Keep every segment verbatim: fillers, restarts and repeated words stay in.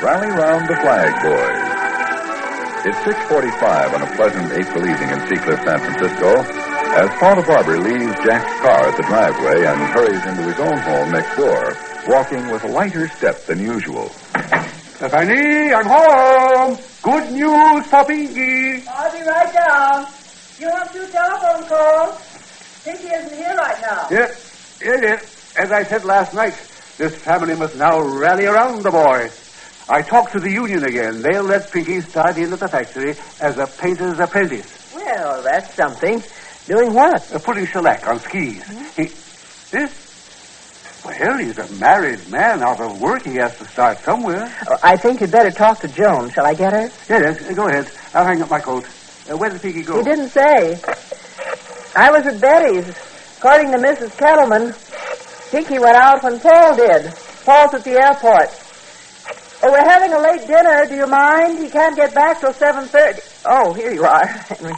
Rally Round the Flag Boys. It's six forty-five on a pleasant April evening in Seacliff, San Francisco, as Paul the barber leaves Jack's car at the driveway and hurries into his own home next door, walking with a lighter step than usual. Fanny, I'm home. Good news for Pinky. I'll be right down. You want two telephone calls? Pinky isn't here right now. Yes, yes, yes. As I said last night, this family must now rally around the boy. I talked to the union again. They'll let Pinky start in at the factory as a painter's apprentice. Well, that's something. Doing what? Uh, putting shellac on skis. Mm-hmm. He, this? Well, he's a married man out of work. He has to start somewhere. Oh, I think you'd better talk to Joan. Shall I get her? Yes, yes. Go ahead. I'll hang up my coat. Uh, where did Pinky go? He didn't say. I was at Betty's. According to Missus Kettleman, Pinky went out when Paul did. Paul's at the airport. Oh, we're having a late dinner. Do you mind? He can't get back till seven thirty. Oh, here you are, Henry.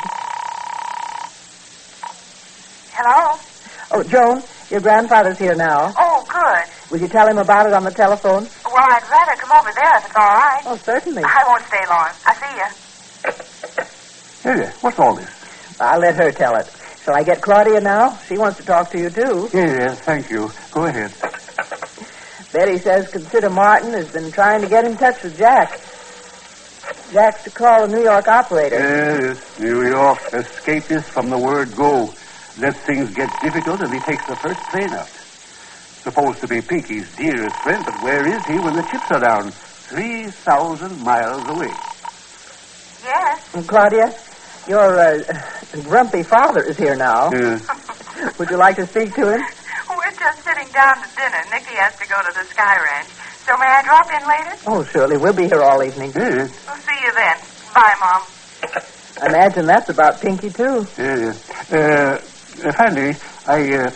Hello? Oh, Joan, your grandfather's here now. Oh, good. Will you tell him about it on the telephone? Well, I'd rather come over there if it's all right. Oh, certainly. I won't stay long. I'll see you. Hey, what's all this? I'll let her tell it. Shall I get Claudia now? She wants to talk to you, too. Yes, yes, thank you. Go ahead. Betty says Consider Martin has been trying to get in touch with Jack. Jack's to call a New York operator. Yes, New York escapist from the word go. Let things get difficult and he takes the first plane out. Supposed to be Pinky's dearest friend, but where is he when the chips are down? Three thousand miles away. Yes? And Claudia, your uh, grumpy father is here now. Uh, Would you like to speak to him? We're just sitting down to dinner. Nicky has to go to the Sky Ranch. So may I drop in later? Oh, surely. We'll be here all evening. yes, We'll see you then. Bye, Mom. I imagine that's about Pinky, too. yes. Uh, uh, Fanny, I, uh,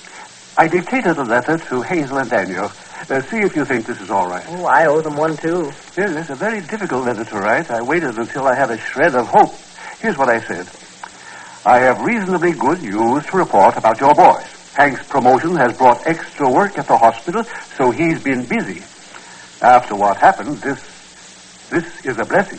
I dictated a letter to Hazel and Daniel. Uh, see if you think this is all right. Oh, I owe them one, too. Yes, it's a very difficult letter to write. I waited until I had a shred of hope. Here's what I said. I have reasonably good news to report about your boys. Hank's promotion has brought extra work at the hospital, so he's been busy. After what happened, this, this is a blessing.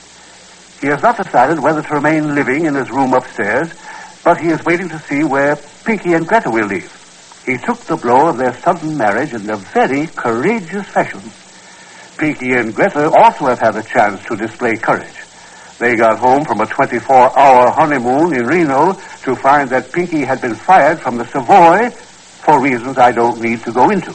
He has not decided whether to remain living in his room upstairs, but he is waiting to see where Pinky and Greta will live. He took the blow of their sudden marriage in a very courageous fashion. Pinky and Greta also have had a chance to display courage. They got home from a twenty-four hour honeymoon in Reno to find that Pinky had been fired from the Savoy for reasons I don't need to go into.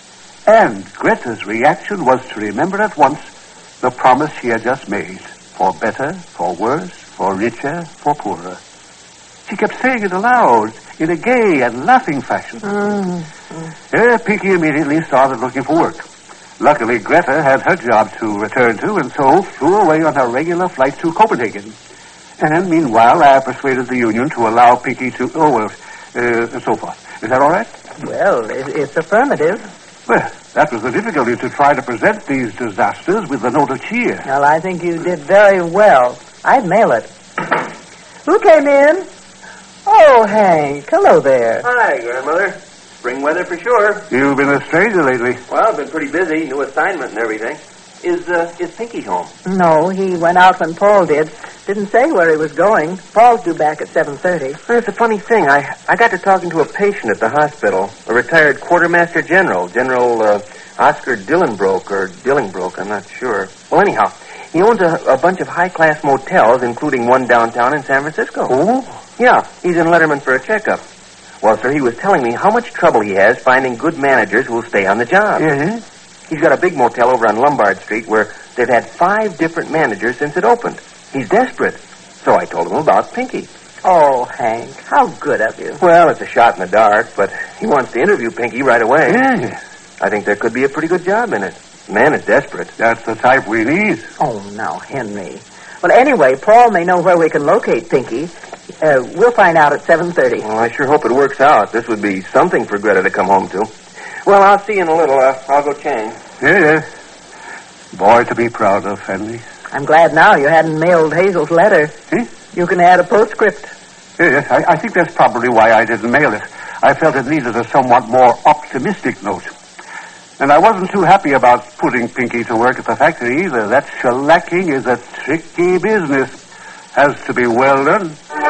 And Greta's reaction was to remember at once the promise she had just made. For better, for worse, for richer, for poorer. She kept saying it aloud in a gay and laughing fashion. Mm-hmm. Uh, Pinky immediately started looking for work. Luckily, Greta had her job to return to, and so flew away on her regular flight to Copenhagen. And meanwhile, I persuaded the union to allow Pinky to... Oh, well, uh, and so forth. Is that all right? Well, it, it's affirmative. Well, that was the difficulty, to try to present these disasters with a note of cheer. Well, I think you did very well. I'd mail it. Who came in? Oh, Hank. Hello there. Hi, Grandmother. Spring weather for sure. You've been a stranger lately. Well, I've been pretty busy. New assignment and everything. Is, uh, is Pinky home? No, he went out when Paul did. Didn't say where he was going. Paul's due back at seven thirty. Well, it's a funny thing. I, I got to talking to a patient at the hospital, a retired quartermaster general, General uh, Oscar Dillenbroke, or Dillingbroke, I'm not sure. Well, anyhow, he owns a, a bunch of high-class motels, including one downtown in San Francisco. Oh? Yeah, he's in Letterman for a checkup. Well, sir, he was telling me how much trouble he has finding good managers who will stay on the job. Yes? He's got a big motel over on Lombard Street where they've had five different managers since it opened. He's desperate. So I told him about Pinky. Oh, Hank, how good of you. Well, it's a shot in the dark, but he wants to interview Pinky right away. Yes. I think there could be a pretty good job in it. The man is desperate. That's the type we need. Oh, now, Henry. Well, anyway, Paul may know where we can locate Pinky. Uh, we'll find out at seven thirty. Well, I sure hope it works out. This would be something for Greta to come home to. Well, I'll see you in a little. Uh, I'll go change. Yes. Boy to be proud of, Henry. I'm glad now you hadn't mailed Hazel's letter. Hmm? You can add a postscript. Yes, I, I think that's probably why I didn't mail it. I felt it needed a somewhat more optimistic note. And I wasn't too happy about putting Pinky to work at the factory either. That shellacking is a tricky business. Has to be well done.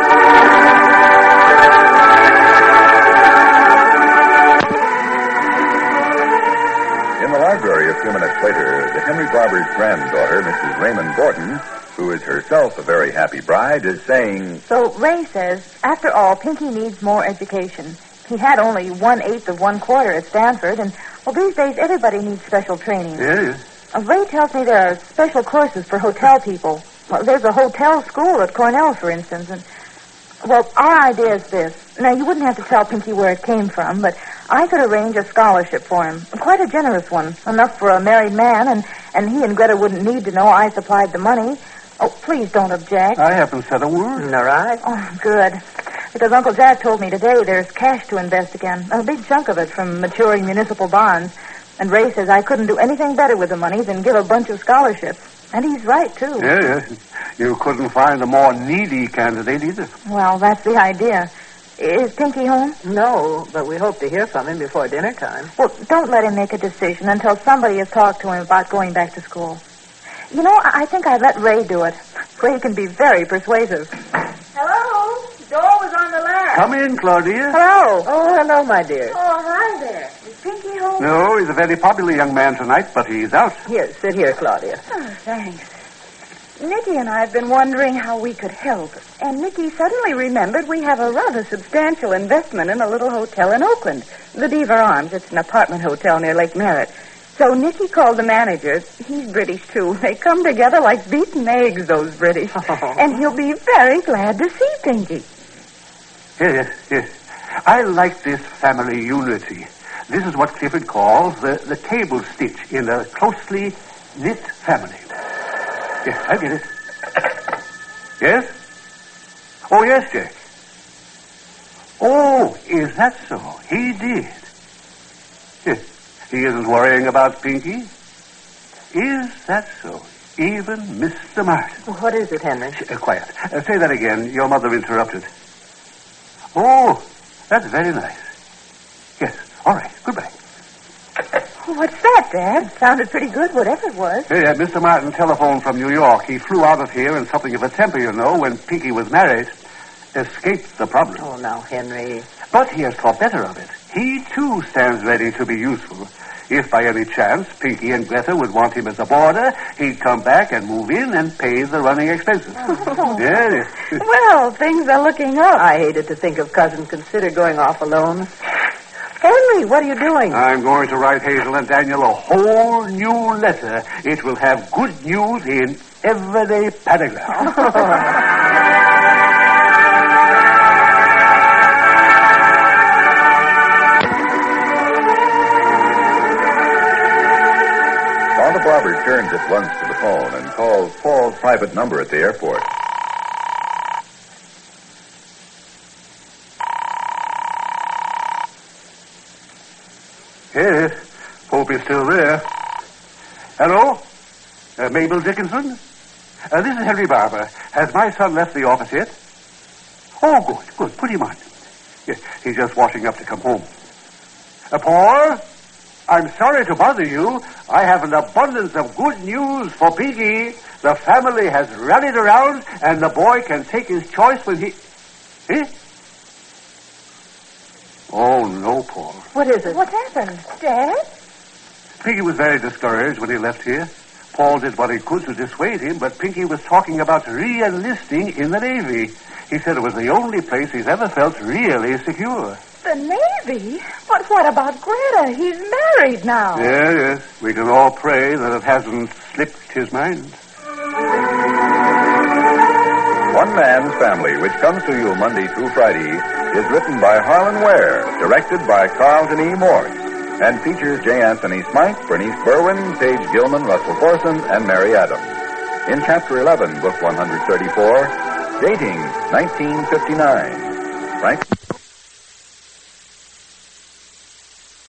In the library a few minutes later, the Henry Barber's granddaughter, Missus Raymond Gordon, who is herself a very happy bride, is saying... So Ray says, after all, Pinky needs more education. He had only one-eighth of one quarter at Stanford, and, well, these days everybody needs special training. Yes. Uh, Ray tells me there are special courses for hotel people. Well, there's a hotel school at Cornell, for instance, and, well, our idea is this. Now, you wouldn't have to tell Pinky where it came from, but I could arrange a scholarship for him. Quite a generous one. Enough for a married man, and, and he and Greta wouldn't need to know I supplied the money. Oh, please don't object. I haven't said a word. All right. Oh, good. Because Uncle Jack told me today there's cash to invest again. A big chunk of it from maturing municipal bonds. And Ray says I couldn't do anything better with the money than give a bunch of scholarships. And he's right, too. Yeah, yeah. You couldn't find a more needy candidate either. Well, that's the idea. Is Pinky home? No, but we hope to hear from him before dinner time. Well, don't let him make a decision until somebody has talked to him about going back to school. You know, I think I'd let Ray do it. Ray can be very persuasive. Hello? Door was on the left. Come in, Claudia. Hello. Oh, hello, my dear. Oh, hi there. Is Pinky home? No, he's a very popular young man tonight, but he's out. Here, sit here, Claudia. Oh, thanks. Nicky and I have been wondering how we could help. And Nicky suddenly remembered we have a rather substantial investment in a little hotel in Oakland, the Beaver Arms. It's an apartment hotel near Lake Merritt. So Nicky called the manager. He's British, too. They come together like beaten eggs, those British. Oh. And he'll be very glad to see Pinky. Yes, yes. I like this family unity. This is what Clifford calls the, the table stitch in a closely knit family. Yes, I get it. Yes? Oh, yes, Jack. Oh, is that so? He did. Yes. He isn't worrying about Pinky. Is that so? Even Mister Martin. What is it, Henry? Uh, quiet. Uh, say that again. Your mother interrupted. Oh, that's very nice. Yes. All right. Goodbye. What's that, Dad? Sounded pretty good, whatever it was. Yeah, Mister Martin telephoned from New York. He flew out of here in something of a temper, you know, when Pinky was married. Escaped the problem. Oh, now, Henry. But he has thought better of it. He, too, stands ready to be useful. If by any chance Pinky and Greta would want him as a boarder, he'd come back and move in and pay the running expenses. Oh. Yes. Well, things are looking up. I hated to think of Cousin Consider going off alone. Henry, what are you doing? I'm going to write Hazel and Daniel a whole new letter. It will have good news in every paragraph. Father Barber turns at once to the phone and calls Paul's private number at the airport. Yes, hope he's still there. Hello? Uh, Mabel Dickinson? Uh, this is Henry Barber. Has my son left the office yet? Oh, good, good. Put him on. Yes, he's just washing up to come home. Uh, Paul? I'm sorry to bother you. I have an abundance of good news for Pinky. The family has rallied around, and the boy can take his choice when he... Eh? Oh, no, Paul. What is it? What happened? Dad? Pinky was very discouraged when he left here. Paul did what he could to dissuade him, but Pinky was talking about re-enlisting in the Navy. He said it was the only place he's ever felt really secure. The Navy? But what about Greta? He's married now. Yes, yes. We can all pray that it hasn't slipped his mind. One Man's Family, which comes to you Monday through Friday, is written by Harlan Ware, directed by Carlton E. Morse, and features J. Anthony Smythe, Bernice Berwin, Paige Gilman, Russell Thorson, and Mary Adams. In Chapter eleven, Book one thirty-four, Dating, nineteen fifty-nine. Frank...